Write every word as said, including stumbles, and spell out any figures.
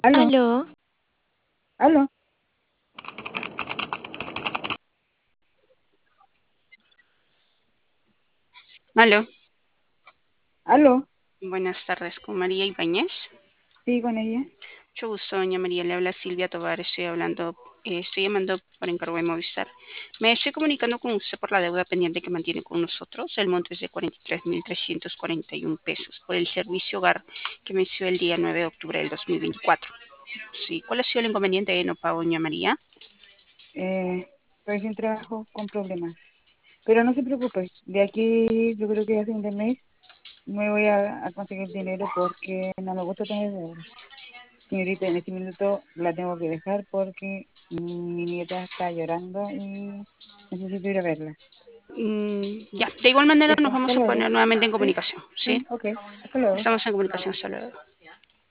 Aló, Aló, aló, Aló, aló. buenas tardes con María Ibáñez. Sí, con ella. Mucho gusto, doña María. Le habla Silvia Tovar. Estoy hablando, eh, estoy llamando por encargo de Movistar. Me estoy comunicando con usted por la deuda pendiente que mantiene con nosotros. El monto es de cuarenta y tres mil trescientos cuarenta y uno pesos por el servicio hogar que venció el día nueve de octubre del dos mil veinticuatro. Sí, ¿cuál ha sido el inconveniente de no pago, doña María? Eh, estoy sin trabajo con problemas. Pero no se preocupe, de aquí yo creo que a fin de mes me voy a, a conseguir dinero porque no me gusta tener deuda. Señorita, en este minuto la tengo que dejar porque mi nieta está llorando y necesito ir a verla. Mm, ya, de igual manera Eso, nos hasta vamos a luego. poner nuevamente en Sí, comunicación. ¿Sí? sí, ok, hasta luego. Estamos en comunicación. Hasta luego.